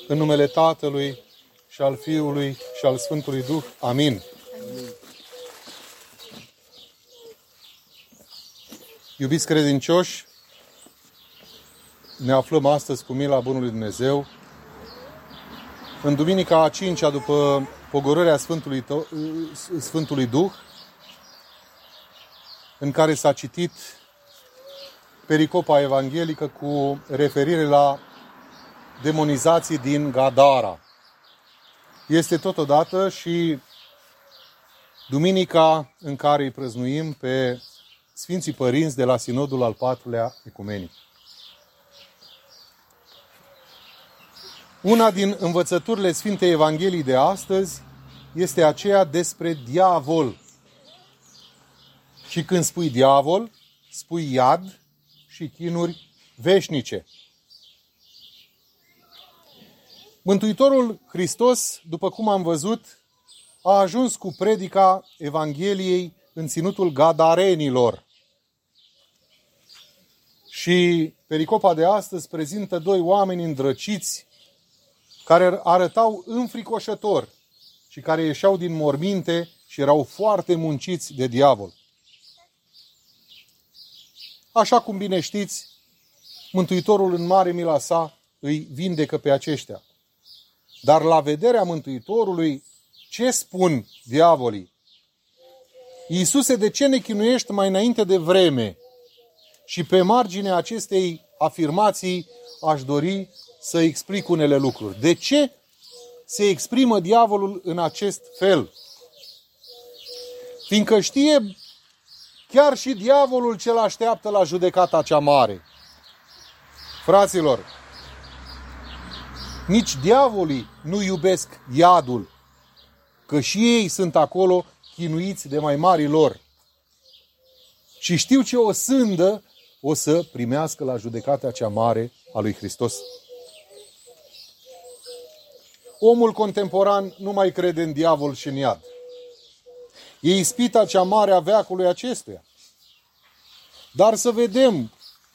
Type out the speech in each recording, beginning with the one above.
În numele Tatălui și al Fiului și al Sfântului Duh. Amin. Amin. Iubiți credincioși, ne aflăm astăzi cu mila Bunului Dumnezeu în duminica a 5-a după pogorârea Sfântului Duh, în care s-a citit pericopa evanghelică cu referire la demonizații din Gadara. Este totodată și duminica în care îi prăznuim pe Sfinții Părinți de la Sinodul al IV-lea Ecumenic. Una din învățăturile Sfintei Evangheliei de astăzi este aceea despre diavol. Și când spui diavol, spui iad și chinuri veșnice. Mântuitorul Hristos, după cum am văzut, a ajuns cu predica Evangheliei în ținutul Gadarenilor. Și pericopa de astăzi prezintă doi oameni îndrăciți care arătau înfricoșător și care ieșeau din morminte și erau foarte munciți de diavol. Așa cum bine știți, Mântuitorul în mare mila sa îi vindecă pe aceștia. Dar la vederea Mântuitorului, ce spun diavolii? Iisuse, de ce ne chinuiești mai înainte de vreme? Și pe marginea acestei afirmații aș dori să explic unele lucruri. De ce se exprimă diavolul în acest fel? Fiindcă știe chiar și diavolul ce-l așteaptă la judecata cea mare. Fraților, nici diavolii nu iubesc iadul, că și ei sunt acolo chinuiți de mai marii lor. Și știu ce o sândă o să primească la judecata cea mare a lui Hristos. Omul contemporan nu mai crede în diavol și în iad. E ispita cea mare a veacului acestuia. Dar să vedem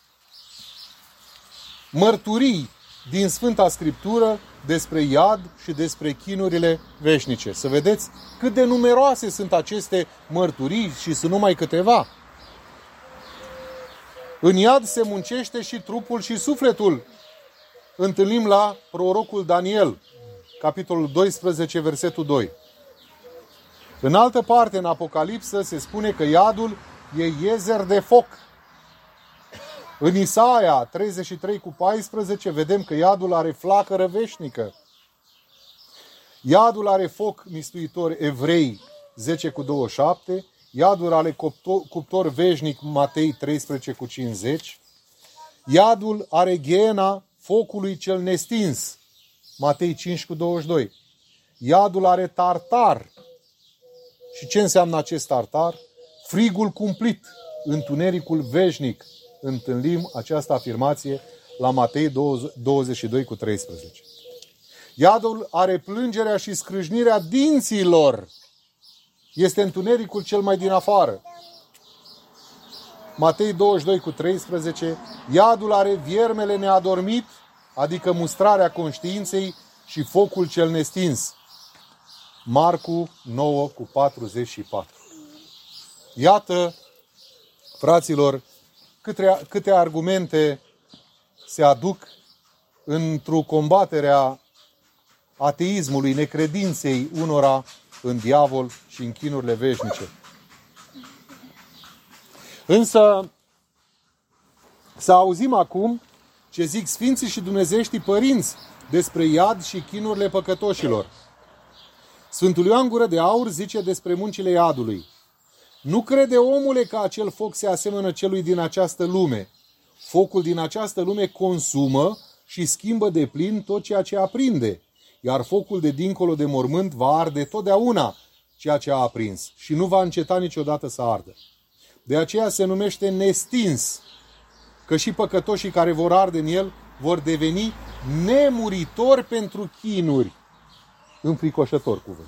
mărturii din Sfânta Scriptură despre iad și despre chinurile veșnice. Să vedeți cât de numeroase sunt aceste mărturii și sunt numai câteva. În iad se muncește și trupul și sufletul. Întâlnim la prorocul Daniel, capitolul 12, versetul 2. În altă parte, în Apocalipsă, se spune că iadul e iezer de foc. În Isaia 33:14 vedem că iadul are flacără veșnică. Iadul are foc mistuitor, Evrei 10:27. Iadul are cuptor veșnic, Matei 13:50. Iadul are gheena focului cel nestins, Matei 5:22. Iadul are tartar. Și ce înseamnă acest tartar? Frigul cumplit, întunericul veșnic. Întâlnim această afirmație la Matei 22:13. Iadul are plângerea și scrâșnirea dinților. Este întunericul cel mai din afară. Matei 22:13. Iadul are viermele neadormit, adică mustrarea conștiinței și focul cel nestins. Marcu 9:44. Iată, fraților, câte argumente se aduc într-o combaterea ateismului, necredinței unora în diavol și în chinurile veșnice. Însă, să auzim acum ce zic Sfinții și Dumnezeieștii Părinți despre iad și chinurile păcătoșilor. Sfântul Ioan Gură de Aur zice despre muncile iadului: nu crede, omule, că acel foc se asemănă celui din această lume. Focul din această lume consumă și schimbă de plin tot ceea ce aprinde, iar focul de dincolo de mormânt va arde totdeauna ceea ce a aprins și nu va înceta niciodată să ardă. De aceea se numește nestins, că și păcătoșii care vor arde în el vor deveni nemuritori pentru chinuri. Înfricoșător cuvânt.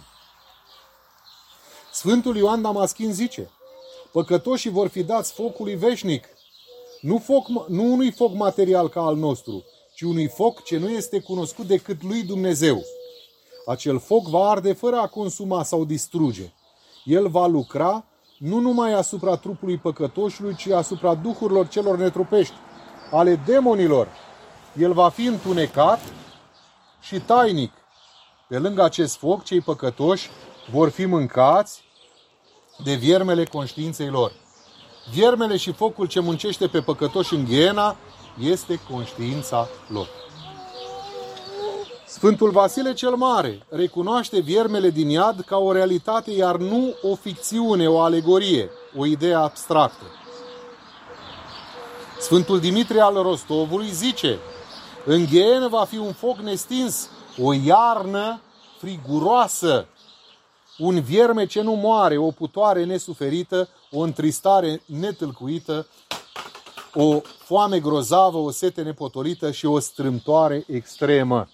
Sfântul Ioan Damaschin zice: păcătoșii vor fi dați focului veșnic, nu unui foc material ca al nostru, ci ci unui foc ce nu este cunoscut decât lui Dumnezeu. Acel foc va arde fără a consuma sau distruge. El va lucra nu numai asupra trupului păcătoșului, ci asupra duhurilor celor netrupești, ale demonilor. El va fi întunecat și tainic. Pe lângă acest foc, cei păcătoși vor fi mâncați de viermele conștiinței lor. Viermele și focul ce muncește pe păcătoși în Gheena este conștiința lor. Sfântul Vasile cel Mare recunoaște viermele din iad ca o realitate, iar nu o ficțiune, o alegorie, o idee abstractă. Sfântul Dimitrie al Rostovului zice: în Ghenă va fi un foc nestins, o iarnă friguroasă, un vierme ce nu moare, o putoare nesuferită, o întristare netâlcuită, o foame grozavă, o sete nepotolită și o strâmtoare extremă.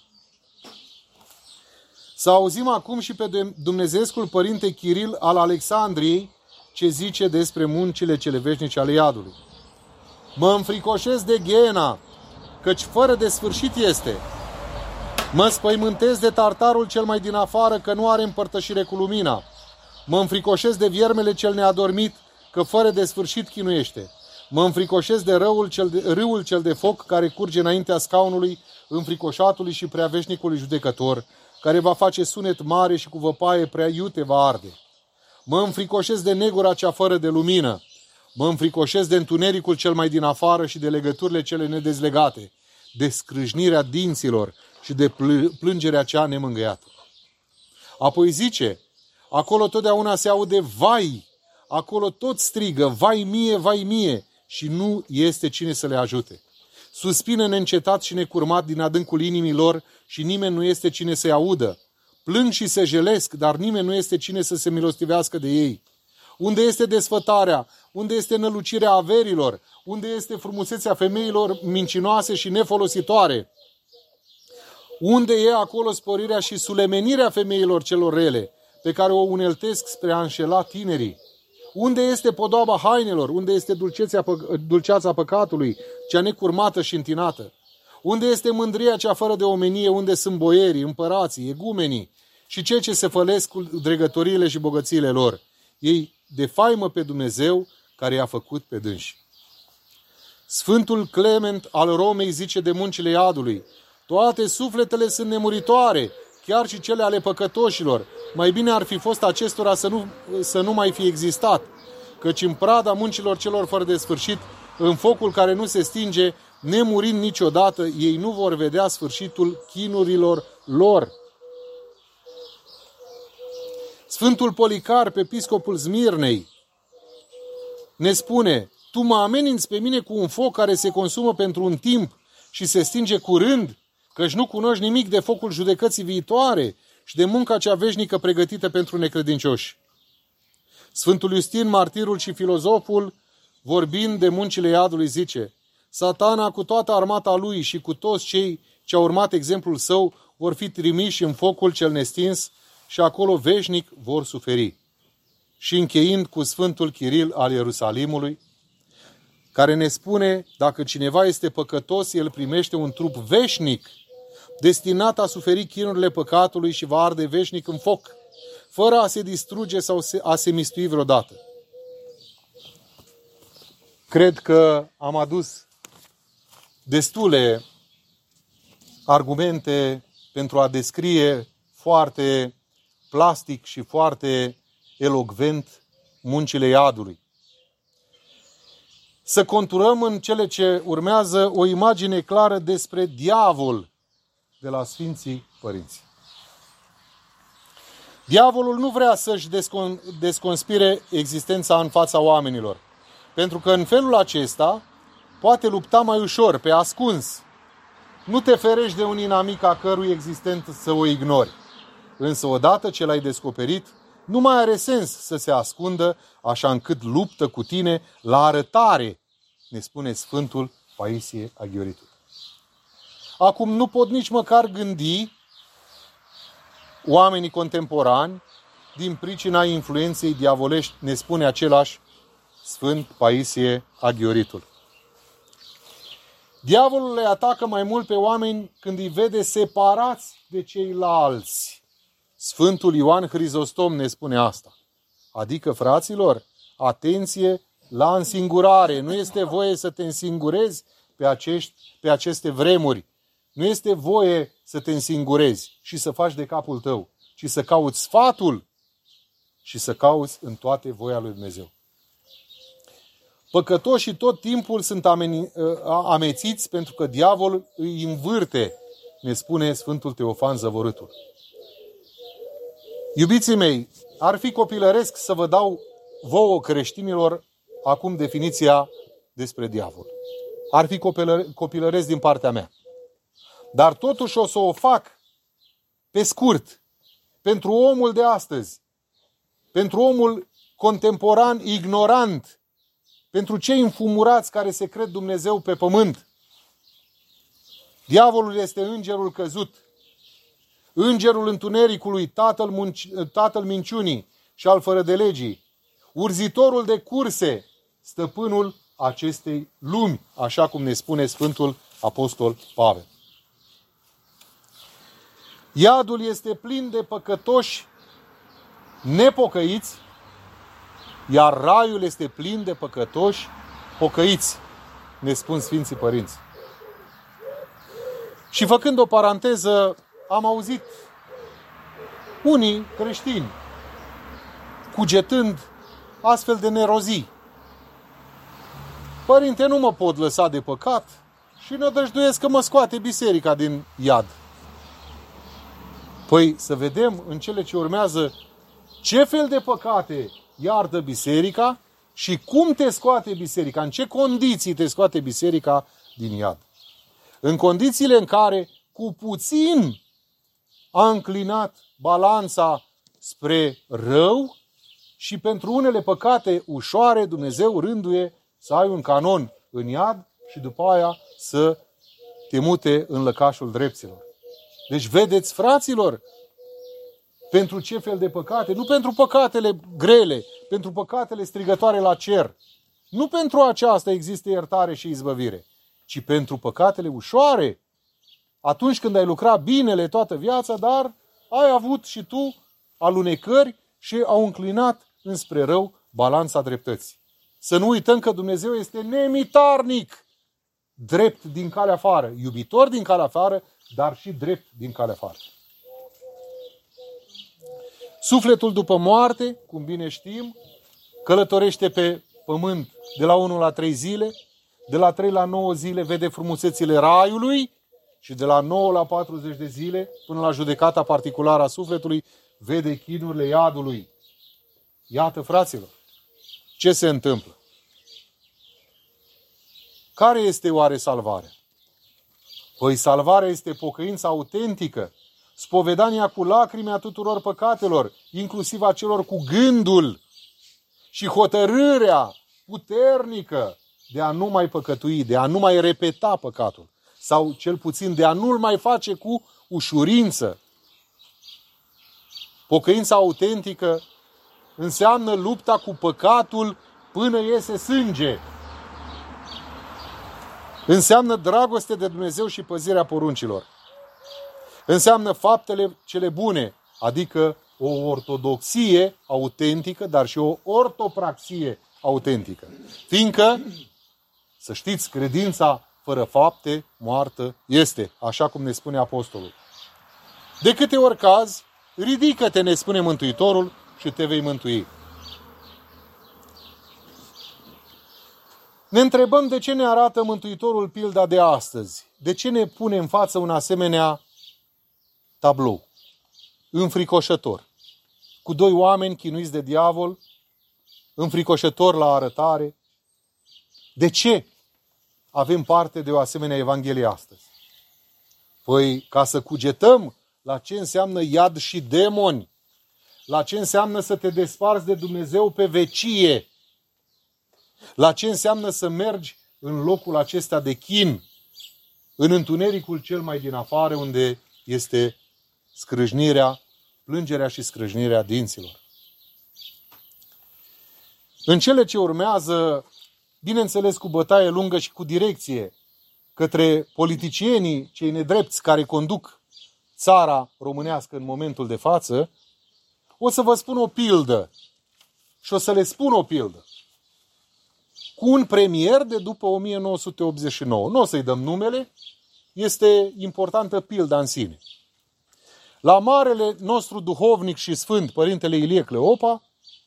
Să auzim acum și pe dumnezeescul Părinte Chiril al Alexandriei ce zice despre muncile cele veșnice ale iadului. Mă înfricoșez de Ghena, căci fără de sfârșit este. Mă spăimântez de tartarul cel mai din afară, că nu are împărtășire cu lumina. Mă înfricoșez de viermele cel neadormit, că fără de sfârșit chinuiește. Mă înfricoșez de râul cel de foc care curge înaintea scaunului înfricoșatului și preaveșnicului judecător, care va face sunet mare și cu văpaie prea iute va arde. Mă înfricoșez de negura cea fără de lumină. Mă înfricoșez de întunericul cel mai din afară și de legăturile cele nedezlegate, de scrâșnirea dinților și de plângerea cea nemângâiată. Apoi zice: acolo totdeauna se aude vai, acolo tot strigă vai mie și nu este cine să le ajute. Suspină neîncetat și necurmat din adâncul inimii lor și nimeni nu este cine să-i audă. Plâng și se jelesc, dar nimeni nu este cine să se milostivească de ei. Unde este desfătarea? Unde este nălucirea averilor? Unde este frumusețea femeilor mincinoase și nefolositoare? Unde e acolo sporirea și sulemenirea femeilor celor rele, pe care o uneltesc spre a înșela tinerii? Unde este podoaba hainelor? Unde este dulceața păcatului, cea necurmată și întinată? Unde este mândria cea fără de omenie? Unde sunt boierii, împărații, egumenii și cei ce se fălesc cu dregătoriile și bogățiile lor? Ei defaimă pe Dumnezeu care i-a făcut pe dânsi. Sfântul Clement al Romei zice de muncile iadului: toate sufletele sunt nemuritoare, chiar și cele ale păcătoșilor. Mai bine ar fi fost acestora să nu mai fi existat, căci în prada muncilor celor fără de sfârșit, în focul care nu se stinge, nemurind niciodată, ei nu vor vedea sfârșitul chinurilor lor. Sfântul Policarp, episcopul Smirnei, ne spune: tu mă ameninți pe mine cu un foc care se consumă pentru un timp și se stinge curând, căci nu cunoști nimic de focul judecății viitoare și de munca cea veșnică pregătită pentru necredincioși. Sfântul Iustin, martirul și filozoful, vorbind de muncile iadului, zice: Satana cu toată armata lui și cu toți cei ce au urmat exemplul său vor fi trimiși în focul cel nestins și acolo veșnic vor suferi. Și încheind cu Sfântul Chiril al Ierusalimului, care ne spune: dacă cineva este păcătos, el primește un trup veșnic, destinat a suferi chinurile păcatului și va arde veșnic în foc, fără a se distruge sau a se mistui vreodată. Cred că am adus destule argumente pentru a descrie foarte plastic și foarte elocvent muncile iadului. Să conturăm în cele ce urmează o imagine clară despre diavol de la Sfinții Părinți. Diavolul nu vrea să-și desconspire existența în fața oamenilor, pentru că în felul acesta poate lupta mai ușor, pe ascuns. Nu te ferești de un inamic a cărui existență să o ignori. Însă odată ce l-ai descoperit, nu mai are sens să se ascundă, așa încât luptă cu tine la arătare, ne spune Sfântul Paisie Aghioritul. Acum nu pot nici măcar gândi oamenii contemporani din pricina influenței diavolești, ne spune același Sfânt Paisie Aghioritul. Diavolul le atacă mai mult pe oameni când îi vede separați de ceilalți. Sfântul Ioan Hrizostom ne spune asta. Adică, fraților, atenție la însingurare. Nu este voie să te însingurezi pe aceste vremuri. Nu este voie să te însingurezi și să faci de capul tău, ci să cauți sfatul și să cauți în toate voia lui Dumnezeu. Păcătoșii tot timpul sunt amețiți pentru că diavolul îi învârte, ne spune Sfântul Teofan Zăvorâtul. Iubiții mei, ar fi copilăresc să vă dau vouă creștinilor acum definiția despre diavol. Ar fi copilăresc din partea mea. Dar totuși o să o fac pe scurt, pentru omul de astăzi, pentru omul contemporan ignorant, pentru cei înfumurați care se cred Dumnezeu pe pământ. Diavolul este îngerul căzut, îngerul întunericului, tatăl minciunii și al fără de legii, urzitorul de curse, stăpânul acestei lumi, așa cum ne spune Sfântul Apostol Pavel. Iadul este plin de păcătoși nepocăiți, iar raiul este plin de păcătoși pocăiți, ne spun Sfinții Părinți. Și făcând o paranteză, am auzit unii creștini cugetând astfel de nerozii. Părinte, nu mă pot lăsa de păcat și nădăjduiesc că mă scoate biserica din iad. Păi să vedem în cele ce urmează ce fel de păcate iartă biserica și cum te scoate biserica, în ce condiții te scoate biserica din iad. În condițiile în care cu puțin a înclinat balanța spre rău și pentru unele păcate ușoare Dumnezeu rânduie să ai un canon în iad și după aia să te mute în lăcașul drepților. Deci vedeți, fraților, pentru ce fel de păcate? Nu pentru păcatele grele, pentru păcatele strigătoare la cer. Nu pentru aceasta există iertare și izbăvire, ci pentru păcatele ușoare. Atunci când ai lucrat binele toată viața, dar ai avut și tu alunecări și au înclinat înspre rău balanța dreptății. Să nu uităm că Dumnezeu este nemitarnic, drept din calea afară, iubitor din calea afară, dar și drept din calea afară. Sufletul după moarte, cum bine știm, călătorește pe pământ de la 1 la 3 zile, de la 3 la 9 zile vede frumusețile raiului și de la 9 la 40 de zile, până la judecata particulară a sufletului, vede chinurile iadului. Iată, fraților, ce se întâmplă. Care este oare salvarea? Păi salvarea este pocăința autentică, spovedania cu lacrimi a tuturor păcatelor, inclusiv a celor cu gândul, și hotărârea puternică de a nu mai păcătui, de a nu mai repeta păcatul, sau cel puțin de a nu-l mai face cu ușurință. Pocăința autentică înseamnă lupta cu păcatul până iese sânge. Înseamnă dragoste de Dumnezeu și păzirea poruncilor. Înseamnă faptele cele bune, adică o ortodoxie autentică, dar și o ortopraxie autentică. Fiindcă, să știți, credința fără fapte moartă este, așa cum ne spune Apostolul. De câte ori cazi, ridică-te, ne spune Mântuitorul, și te vei mântui. Ne întrebăm de ce ne arată Mântuitorul pilda de astăzi. De ce ne pune în față un asemenea tablou înfricoșător, cu doi oameni chinuiți de diavol, înfricoșător la arătare. De ce avem parte de o asemenea Evanghelie astăzi? Păi ca să cugetăm la ce înseamnă iad și demoni, la ce înseamnă să te desparți de Dumnezeu pe vecie, la ce înseamnă să mergi în locul acesta de chin, în întunericul cel mai din afară, unde este scrâșnirea, plângerea și scrâșnirea dinților. În cele ce urmează, bineînțeles cu bătaie lungă și cu direcție către politicienii cei nedrepți care conduc țara românească în momentul de față, o să vă spun o pildă și o să le spun o pildă cu un premier de după 1989. Nu o să-i dăm numele, este importantă pilda în sine. La marele nostru duhovnic și sfânt, Părintele Ilie Cleopa,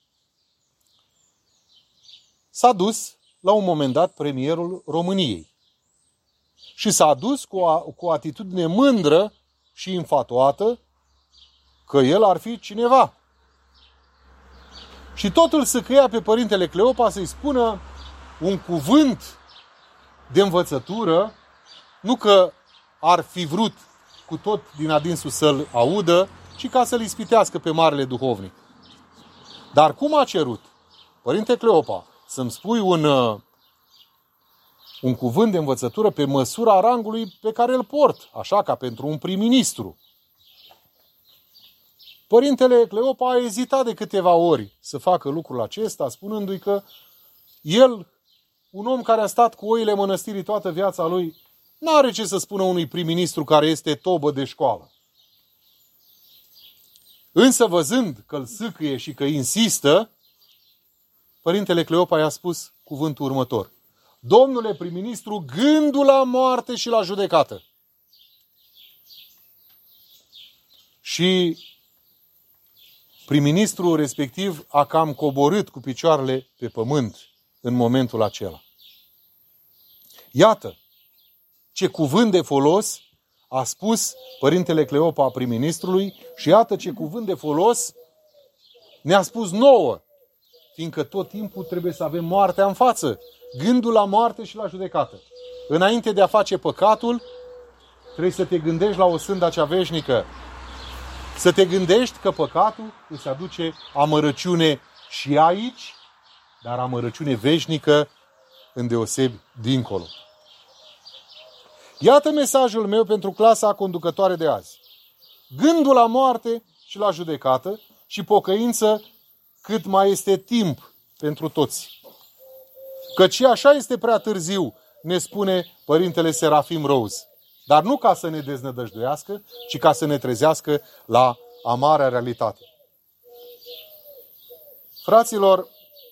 s-a dus la un moment dat premierul României. Și s-a dus cu o atitudine mândră și infatuată că el ar fi cineva. Și totul săcăia pe Părintele Cleopa să-i spună un cuvânt de învățătură, nu că ar fi vrut cu tot din adinsul să-l audă, ci ca să-l ispitească pe marele duhovnic. Dar cum a cerut Părinte Cleopa să-mi spui un cuvânt de învățătură pe măsura rangului pe care îl port, așa ca pentru un prim-ministru? Părintele Cleopa a ezitat de câteva ori să facă lucrul acesta, spunându-i că el, un om care a stat cu oile mănăstirii toată viața lui, n-are ce să spună unui prim-ministru care este tobă de școală. Însă văzând că îl sâcâie și că insistă, Părintele Cleopa i-a spus cuvântul următor: Domnule prim-ministru, gândul la moarte și la judecată. Și prim-ministrul respectiv a cam coborât cu picioarele pe pământ în momentul acela. Iată ce cuvânt de folos a spus Părintele Cleopa prim-ministrului și iată ce cuvânt de folos ne-a spus nouă, fiindcă tot timpul trebuie să avem moartea în față, gândul la moarte și la judecată. Înainte de a face păcatul, trebuie să te gândești la o sânda cea veșnică. Să te gândești că păcatul îți aduce amărăciune și aici, dar amărăciune veșnică îndeosebi dincolo. Iată mesajul meu pentru clasa conducătoare de azi. Gândul la moarte și la judecată și pocăință cât mai este timp pentru toți. Căci și așa este prea târziu, ne spune Părintele Serafim Rose. Dar nu ca să ne deznădăjduiască, ci ca să ne trezească la amara realitate. Fraților,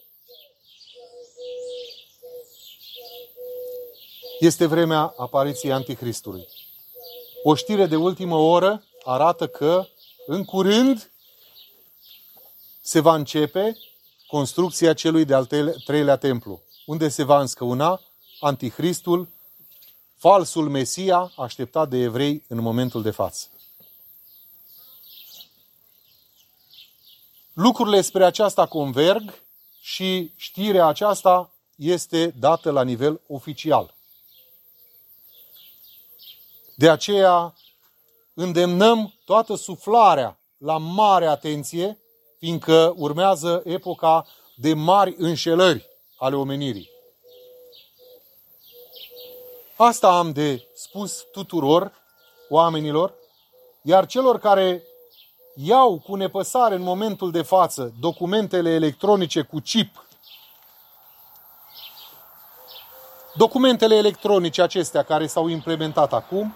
este vremea apariției Antichristului. O știre de ultimă oră arată că, în curând, se va începe construcția celui de-al treilea templu, unde se va înscăuna Antichristul, falsul Mesia așteptat de evrei în momentul de față. Lucrurile spre aceasta converg și știrea aceasta este dată la nivel oficial. De aceea îndemnăm toată suflarea la mare atenție, fiindcă urmează epoca de mari înșelări ale omenirii. Asta am de spus tuturor oamenilor, iar celor care iau cu nepăsare în momentul de față documentele electronice cu chip, documentele electronice acestea care s-au implementat acum,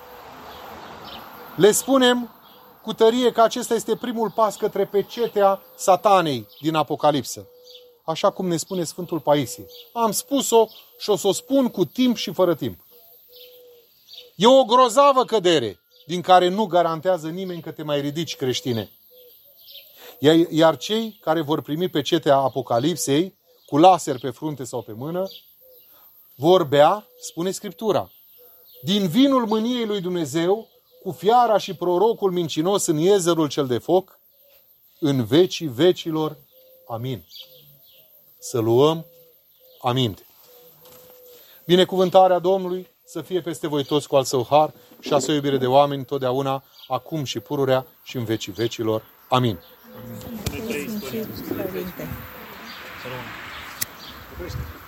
le spunem cu tărie că acesta este primul pas către pecetea satanei din Apocalipsă. Așa cum ne spune Sfântul Paisie. Am spus-o și o să o spun cu timp și fără timp. E o grozavă cădere din care nu garantează nimeni că te mai ridici, creștine. Iar cei care vor primi pecetea Apocalipsei cu laser pe frunte sau pe mână vor bea, spune Scriptura, din vinul mâniei lui Dumnezeu, cu fiara și prorocul mincinos în iezerul cel de foc, în vecii vecilor. Amin. Să luăm aminte. Binecuvântarea Domnului să fie peste voi toți cu al său har și a său iubire de oameni totdeauna, acum și pururea și în vecii vecilor. Amin. Amin.